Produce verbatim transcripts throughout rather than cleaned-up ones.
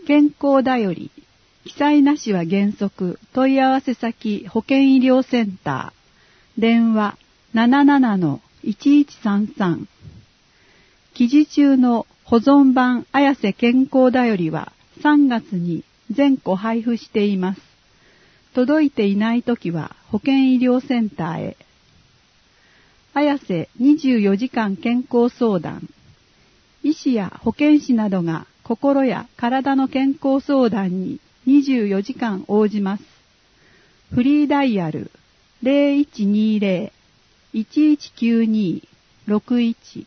健康だより、記載なしは原則、問い合わせ先保健医療センター、電話 ななななのいちいちさんさん。記事中の保存版綾瀬健康だよりはさんがつに全個配布しています。届いていないときは保健医療センターへ。綾瀬にじゅうよじかん健康相談。医師や保健師などが心や体の健康相談ににじゅうよじかん応じます。フリーダイヤル ゼロいちにゼロ いちいちきゅうに ろくいち。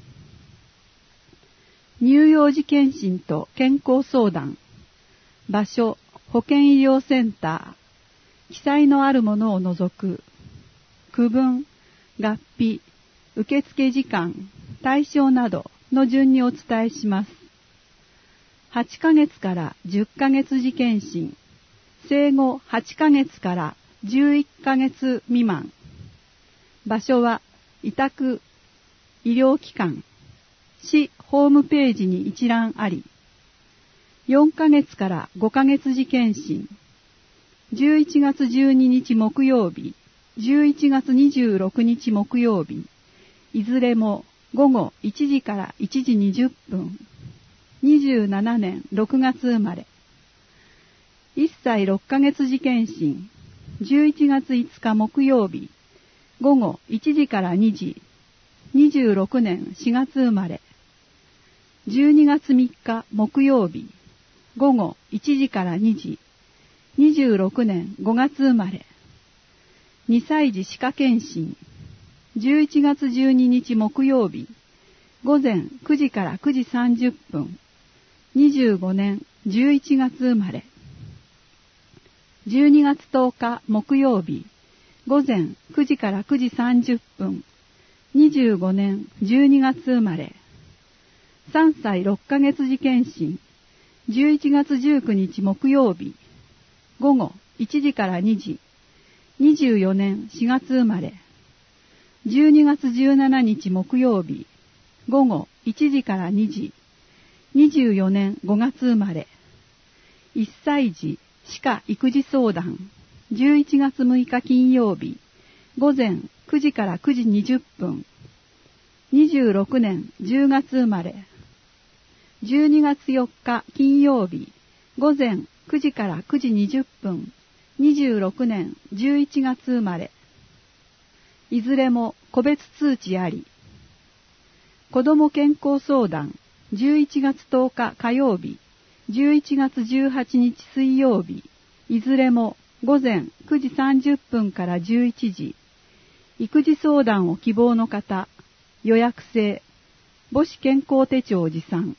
乳幼児検診と健康相談。場所、保健医療センター。記載のあるものを除く。区分、合併、受付時間、対象などの順にお伝えします。はちかげつからじゅっかげつ時検診。生後はちかげつからじゅういっかげつ未満。場所は委託医療機関。市ホームページに一覧あり。よんかげつからごかげつ時検診。じゅういちがつじゅうににち木曜日、じゅういちがつにじゅうろくにち木曜日、いずれもごごいちじからいちじにじゅっぷん。にじゅうななねんろくがつ生まれ。いっさいろっかげつ時検診。じゅういちがついつか木曜日、ごごいちじからにじ。にじゅうろくねんしがつ生まれ。じゅうにがつみっか木曜日、ごごいちじからにじ。にじゅうろくねんごがつ生まれ。にさい児歯科検診。じゅういちがつじゅうににち木曜日、ごぜんくじからくじさんじゅっぷん。にじゅうごねんじゅういちがつ生まれ。じゅうにがつとおか木曜日、ごぜんくじからくじさんじゅっぷん。にじゅうごねんじゅうにがつ生まれ。さんさいろっかげつ時検診。じゅういちがつじゅうくにち木曜日、ごごいちじからにじ。にじゅうよねんしがつ生まれ。じゅうにがつじゅうしちにち木曜日、ごごいちじからにじ。にじゅうよねんごがつ生まれ。いっさい児歯科育児相談。じゅういちがつむいか金曜日、ごぜんくじからくじにじゅっぷん。にじゅうろくねんじゅうがつ生まれ。じゅうにがつよっか金曜日、ごぜんくじからくじにじゅっぷん。にじゅうろくねんじゅういちがつ生まれ。いずれも個別通知あり。子ども健康相談。じゅういちがつとおか火曜日、じゅういちがつじゅうはちにち水曜日、いずれもごぜんくじさんじゅっぷんからじゅういちじ。育児相談を希望の方、予約制、母子健康手帳持参。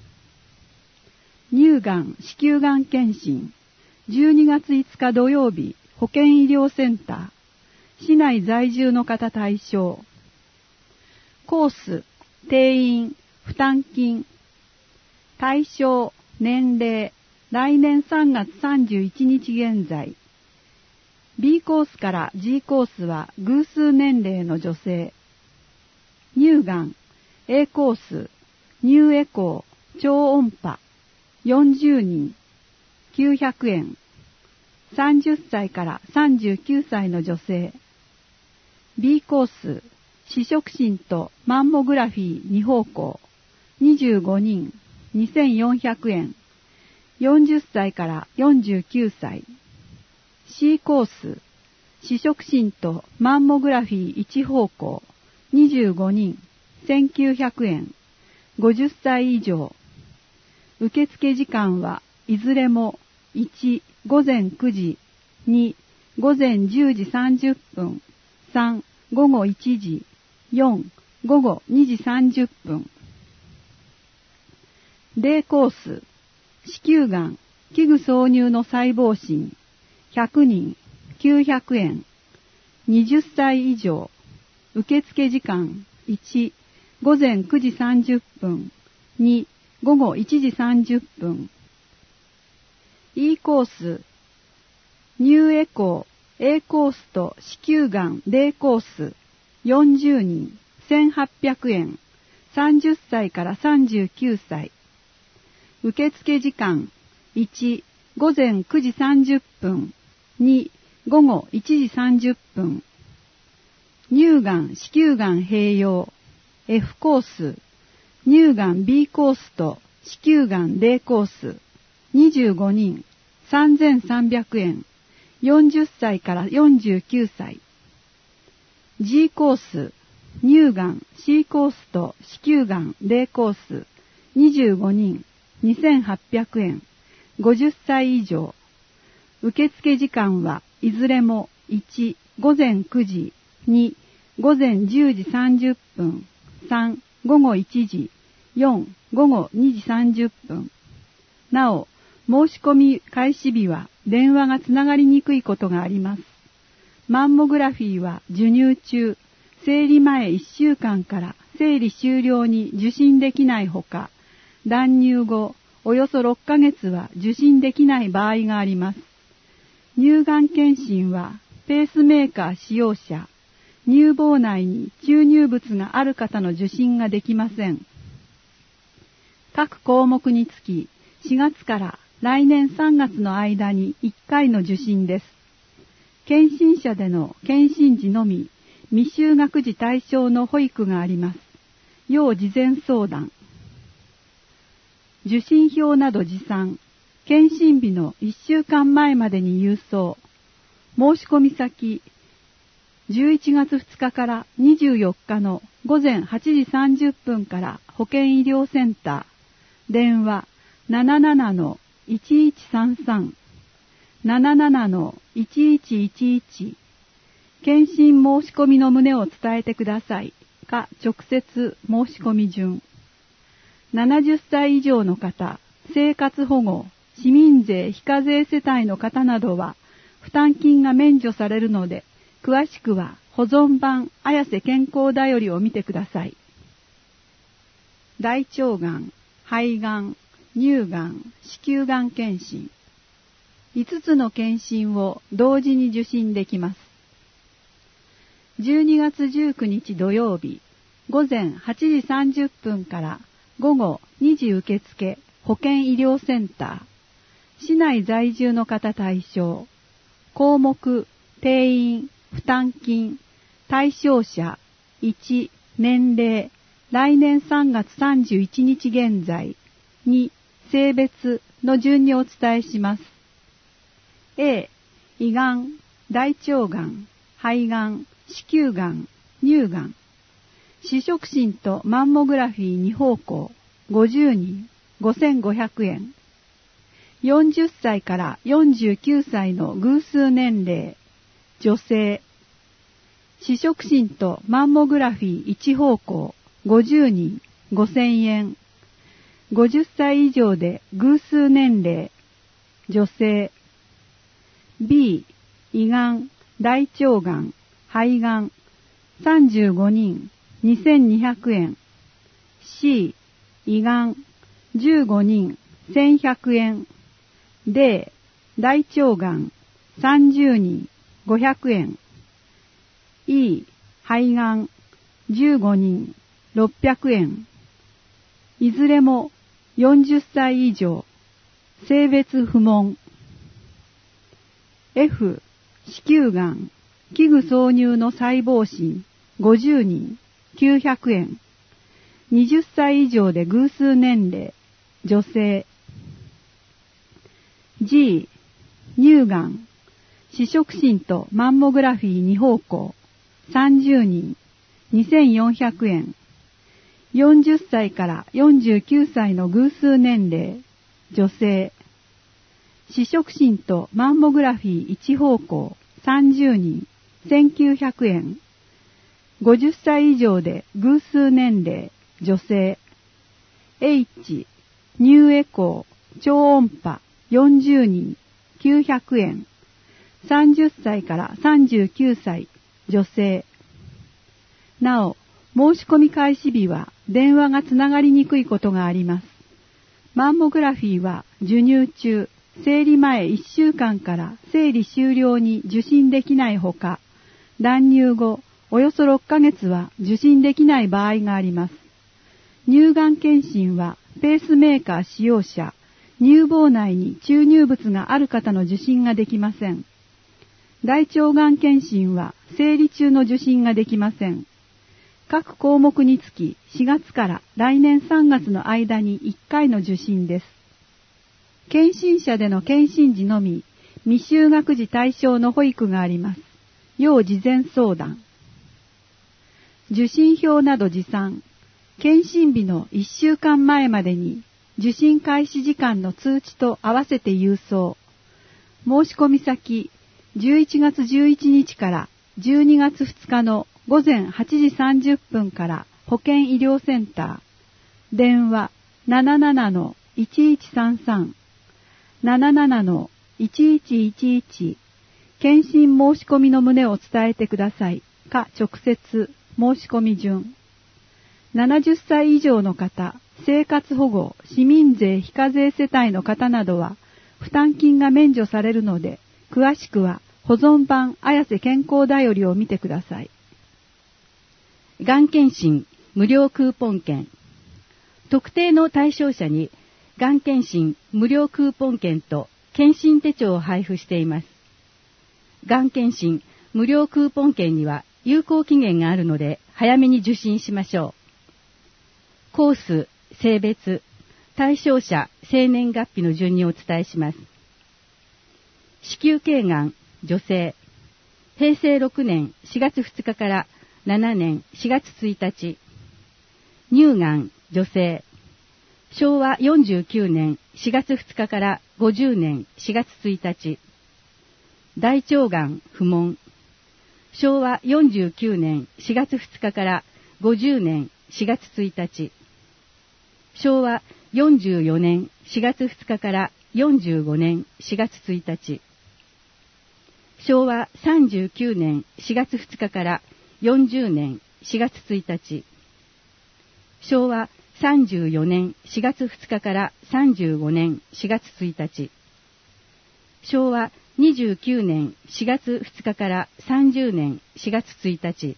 乳がん、子宮がん検診。じゅうにがついつか土曜日、保健医療センター。市内在住の方対象。コース、定員、負担金。対象、年齢、来年さんがつさんじゅういちにち現在。B コースから G コースは偶数年齢の女性。乳がん、A コース、乳エコー、超音波、よんじゅうにん、きゅうひゃくえん。さんじゅっさいからさんじゅうきゅうさいの女性。B コース、視触診とマンモグラフィーに方向、にじゅうごにん、にせんよんひゃくえん。よんじゅっさいからよんじゅうきゅうさい。C コース、視触診とマンモグラフィーいち方向、にじゅうごにん、せんきゅうひゃくえん。ごじゅっさい以上。受付時間はいずれもいち、ごぜんくじ、に、ごぜんじゅうじさんじゅっぷん、さん、ごごいちじ、よん、ごごにじさんじゅっぷん。D コース、子宮がん、器具挿入の細胞診、ひゃくにん、きゅうひゃくえん。はたち以上。受付時間いち、ごぜんくじさんじゅっぷん、に、ごごいちじさんじゅっぷん。E コース、乳エコー、A コースと子宮がん D コース、よんじゅうにん、せんはっぴゃくえん。さんじゅっさいからさんじゅうきゅうさい。受付時間いち、ごぜんくじさんじゅっぷん、に、ごごいちじさんじゅっぷん。乳がん、子宮がん併用、F コース、乳がん B コースと子宮がん D コース、にじゅうごにん、さんぜんさんびゃくえん、よんじゅっさいからよんじゅうきゅうさい。G コース、乳がん C コースと子宮がん D コース、にじゅうごにん、にせんはっぴゃくえん、ごじゅっさい以上。受付時間はいずれもいち、ごぜんくじ、に、ごぜんじゅうじさんじゅっぷん、さん、ごごいちじ、よん、ごごにじさんじゅっぷん。なお、申し込み開始日は電話がつながりにくいことがあります。マンモグラフィーは授乳中、生理前いっしゅうかんから生理終了に受診できないほか、断乳後およそろっかげつは受診できない場合があります。乳がん検診はペースメーカー使用者、乳房内に注入物がある方の受診ができません。各項目につきしがつから来年さんがつの間にいっかいの受診です。検診者での検診時のみ未就学児対象の保育があります。要事前相談。受診票など持参。検診日のいっしゅうかんまえまでに郵送。申し込み先、じゅういちがつふつかからにじゅうよっかのごぜんはちじさんじゅっぷんから保健医療センター。電話 ななななのいちいちさんさん、ななななのいちいちいちいち。検診申し込みの旨を伝えてください。か直接申し込み順。ななじゅっさい以上の方、生活保護、市民税非課税世帯の方などは負担金が免除されるので、詳しくは保存版綾瀬健康だよりを見てください。大腸がん、肺がん、乳がん、子宮がん検診。いつつの検診を同時に受診できます。じゅうにがつじゅうくにち土曜日、ごぜんはちじさんじゅっぷんからごごにじ受付保健医療センター。市内在住の方対象。項目、定員、負担金、対象者、いち、年齢、来年さんがつさんじゅういちにち現在、に、性別の順にお伝えします。A、胃がん、大腸がん、肺がん、子宮がん、乳がん。視触診とマンモグラフィーに方向、ごじゅうにん、ごせんごひゃくえん。よんじゅっさいからよんじゅうきゅうさいの偶数年齢、女性。視触診とマンモグラフィーいち方向、ごじゅうにん、ごせんえん。ごじゅっさい以上で偶数年齢、女性。B、胃がん、大腸がん、肺がん、さんじゅうごにん、にせんにひゃくえん。C、胃がん、じゅうごにん、せんひゃくえん。D、大腸がん、さんじゅうにん、ごひゃくえん。E、肺がん、じゅうごにん、ろっぴゃくえん。いずれもよんじゅっさい以上、性別不問。F、子宮がん、器具挿入の細胞診、ごじゅうにん、きゅうひゃくえん。はたち以上で偶数年齢、女性。G、乳がん、視触診とマンモグラフィーに方向、さんじゅうにん、にせんよんひゃくえん。よんじゅっさいからよんじゅうきゅうさいの偶数年齢、女性。視触診とマンモグラフィーいち方向、さんじゅうにん、せんきゅうひゃくえん。ごじゅっさい以上で偶数年齢、女性。H、乳エコー、超音波、よんじゅうにん、きゅうひゃくえん。さんじゅっさいからさんじゅうきゅうさい、女性。なお、申し込み開始日は電話がつながりにくいことがあります。マンモグラフィーは授乳中、生理前いっしゅうかんから生理終了に受診できないほか、断乳後およそろっかげつは受診できない場合があります。乳がん検診はペースメーカー使用者、 乳房内に注入物がある方の受診ができません。大腸がん検診は生理中の受診ができません。各項目につきしがつから来年さんがつの間にいっかいの受診です。検診者での検診時のみ未就学児対象の保育があります。要事前相談。受診票など持参。検診日のいっしゅうかんまえまでに受診開始時間の通知と合わせて郵送。申し込み先じゅういちがつじゅういちにちからじゅうにがつふつかのごぜんはちじさんじゅっぷんから保健医療センター。電話 ななななのいちいちさんさん ななななのいちいちいちいち。検診申し込みの旨を伝えてくださいか直接申し込み順。ななじゅっさい以上の方、生活保護、市民税非課税世帯の方などは負担金が免除されるので、詳しくは保存版綾瀬健康だよりを見てください。がん検診無料クーポン券。特定の対象者にがん検診無料クーポン券と検診手帳を配布しています。がん検診無料クーポン券には有効期限があるので早めに受診しましょう。コース、性別、対象者、生年月日の順にお伝えします。子宮頸がん、女性。へいせいろくねんしがつふつかからななねんしがつついたち。乳がん、女性。しょうわよんじゅうきゅうねんしがつふつかからごじゅうねんしがつついたち。大腸がん、不問。しょうわよんじゅうきゅうねんしがつふつかからごじゅうねんしがつついたち。しょうわよんじゅうよねんしがつふつかからよんじゅうごねんしがつついたち。しょうわさんじゅうきゅうねんしがつふつかからよんじゅうねんしがつついたち。しょうわさんじゅうよねんしがつふつかからさんじゅうごねんしがつついたち。しょうわにじゅうきゅうねんしがつふつかからさんじゅうねんしがつついたち。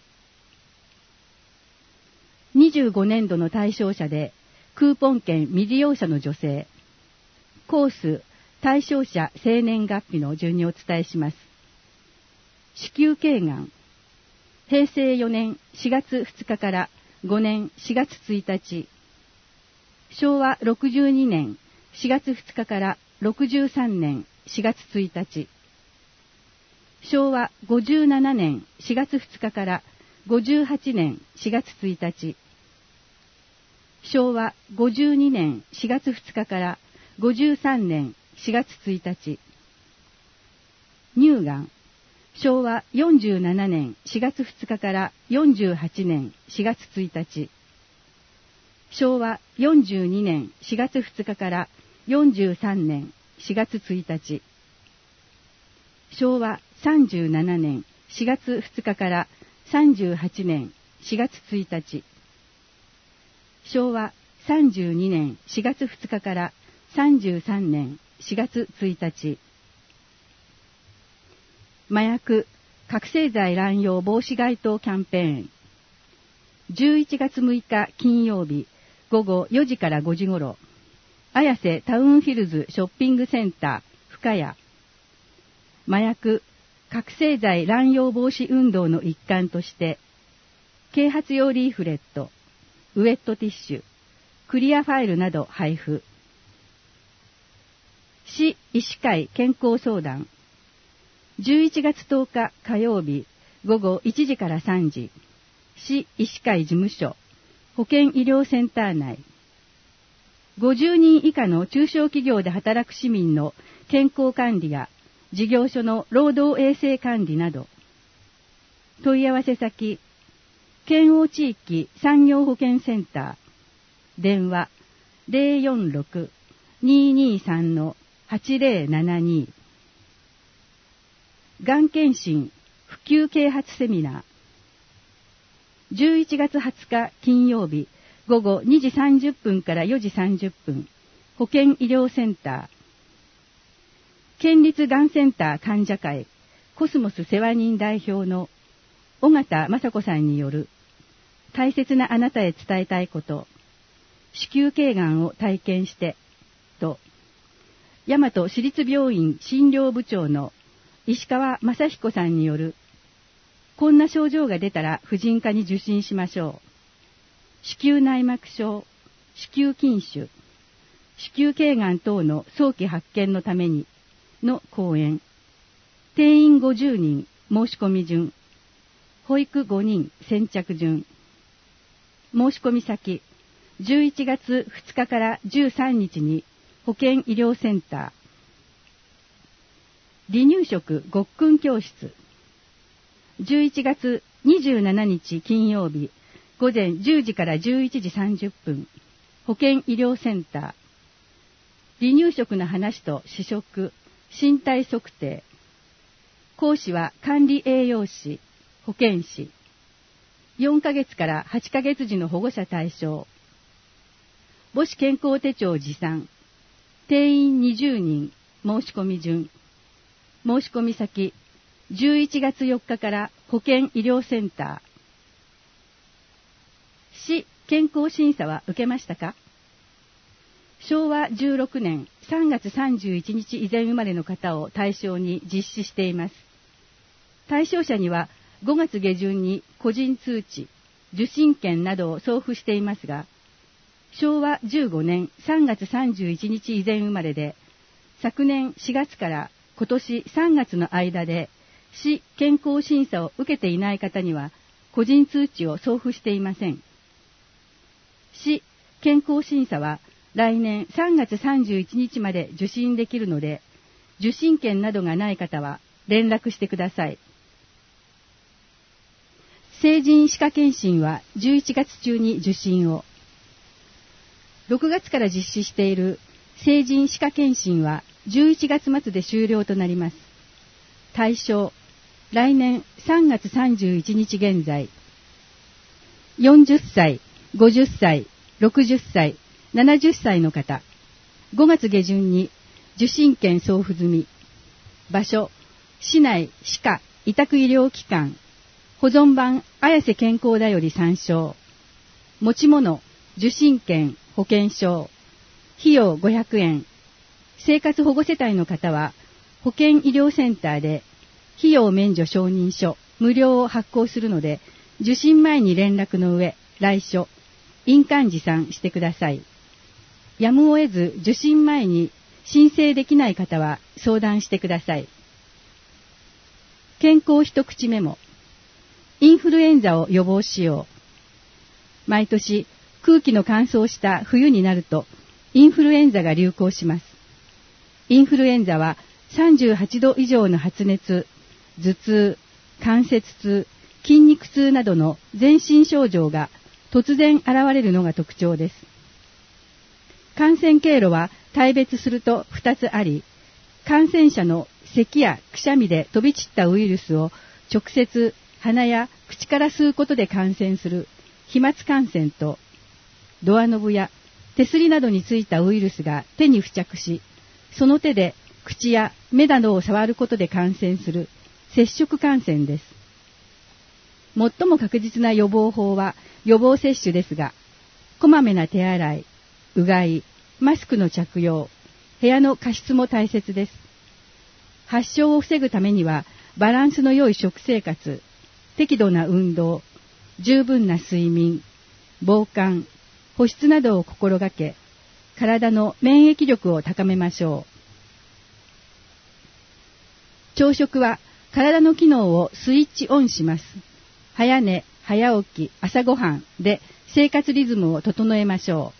にじゅうごねんどの対象者でクーポン券未利用者の女性。コース、対象者、生年月日の順にお伝えします。子宮頸がん。へいせいよねんしがつふつかからごねんしがつついたち。しょうわろくじゅうにねんしがつふつかからろくじゅうさんねんしがつついたち。しょうわごじゅうななねんしがつふつかからごじゅうはちねんしがつついたち。しょうわごじゅうにねんしがつふつかからごじゅうさんねんしがつついたち。乳がん。しょうわよんじゅうななねんしがつふつかからよんじゅうはちねんしがつついたち。しょうわよんじゅうにねんしがつふつかからよんじゅうさんねんしがつついたち。しょうわさんじゅうななねんしがつふつかからさんじゅうはちねんしがつついたち。しょうわさんじゅうにねんしがつふつかからさんじゅうさんねんしがつついたち。麻薬、覚醒剤乱用防止街頭キャンペーン。じゅういちがつむいか金曜日ごごよじからごじごろ、綾瀬タウンヒルズショッピングセンター深谷。麻薬、覚醒剤乱用防止運動の一環として、啓発用リーフレット、ウェットティッシュ、クリアファイルなど配布。市医師会健康相談。じゅういちがつとおか火曜日ごごいちじからさんじ、市医師会事務所、保健医療センター内。ごじゅうにん以下の中小企業で働く市民の健康管理や事業所の労働衛生管理など。問い合わせ先、県央地域産業保健センター。電話 ゼロよんろく にーにーさん はちゼロななに。がん検診普及啓発セミナー。じゅういちがつはつか金曜日ごごにじさんじゅっぷんからよじさんじゅっぷん、保健医療センター。県立がんセンター患者会コスモス世話人代表の尾形雅子さんによる大切なあなたへ伝えたいこと、子宮頸がんを体験してと大和市立病院診療部長の石川正彦さんによる、こんな症状が出たら婦人科に受診しましょう。子宮内膜症、子宮筋腫、子宮頸がん等の早期発見のためにの講演。定員ごじゅうにん申し込み順。保育ごにん先着順。申し込み先、じゅういちがつふつかからじゅうさんにちに保健医療センター。離乳食ごっくん教室。じゅういちがつにじゅうしちにち金曜日、午前じゅうじからじゅういちじさんじゅっぷん、保健医療センター。離乳食の話と試食、身体測定。講師は管理栄養士、保健師。よんかげつからはちかげつ児の保護者対象。母子健康手帳持参。定員にじゅうにん、申し込み順。申し込み先、じゅういちがつよっかから保健医療センター。市健康審査は受けましたか？しょうわじゅうろくねんさんがつさんじゅういちにち以前生まれの方を対象に実施しています。対象者にはごがつげじゅんに個人通知、受診券などを送付していますが、しょうわじゅうごねんさんがつさんじゅういちにち以前生まれで、昨年しがつから今年さんがつの間で市健康審査を受けていない方には個人通知を送付していません。市健康審査は来年さんがつさんじゅういちにちまで受診できるので、受診券などがない方は連絡してください。成人歯科検診はじゅういちがつ中に受診を。ろくがつから実施している成人歯科検診はじゅういちがつまつで終了となります。対象、来年さんがつさんじゅういちにち現在、よんじゅっさい、ごじゅっさい、ろくじゅっさい、ななじゅっさいの方、ごがつげじゅんに受診券送付済み。場所、市内歯科委託医療機関、保存版綾瀬健康だより参照。持ち物、受診券、保険証。費用ごひゃくえん。生活保護世帯の方は、保健医療センターで、費用免除承認書、無料を発行するので、受診前に連絡の上、来所、印鑑持参してください。やむを得ず受診前に申請できない方は相談してください。健康一口メモ。インフルエンザを予防しよう。毎年空気の乾燥した冬になるとインフルエンザが流行します。インフルエンザはさんじゅうはちど以上の発熱、頭痛、関節痛、筋肉痛などの全身症状が突然現れるのが特徴です。感染経路は大別するとふたつあり、感染者の咳やくしゃみで飛び散ったウイルスを直接鼻や口から吸うことで感染する飛沫感染と、ドアノブや手すりなどについたウイルスが手に付着し、その手で口や目などを触ることで感染する接触感染です。最も確実な予防法は予防接種ですが、こまめな手洗い、うがい、マスクの着用、部屋の加湿も大切です。発症を防ぐためにはバランスの良い食生活、適度な運動、十分な睡眠、防寒、保湿などを心がけ、体の免疫力を高めましょう。朝食は体の機能をスイッチオンします。早寝、早起き、朝ごはんで生活リズムを整えましょう。